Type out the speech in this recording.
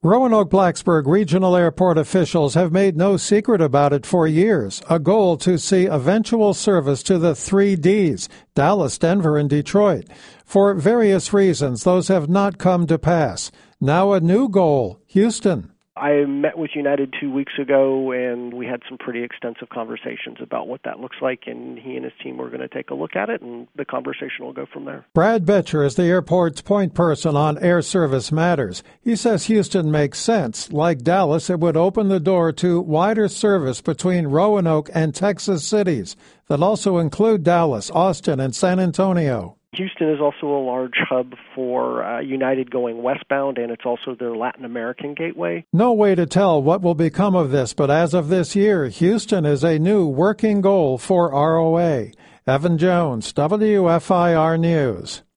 Roanoke-Blacksburg Regional Airport officials have made no secret about it for years, a goal to see eventual service to the 3Ds, Dallas, Denver, and Detroit. For various reasons, those have not come to pass. Now a new goal, Houston. I met with United 2 weeks ago, and we had some pretty extensive conversations about what that looks like, and he and his team were going to take a look at it, and the conversation will go from there. Brad Betcher is the airport's point person on air service matters. He says Houston makes sense. Like Dallas, it would open the door to wider service between Roanoke and Texas cities that also include Dallas, Austin, and San Antonio. Houston is also a large hub for United going westbound, and it's also their Latin American gateway. No way to tell what will become of this, but as of this year, Houston is a new working goal for ROA. Evan Jones, WFIR News.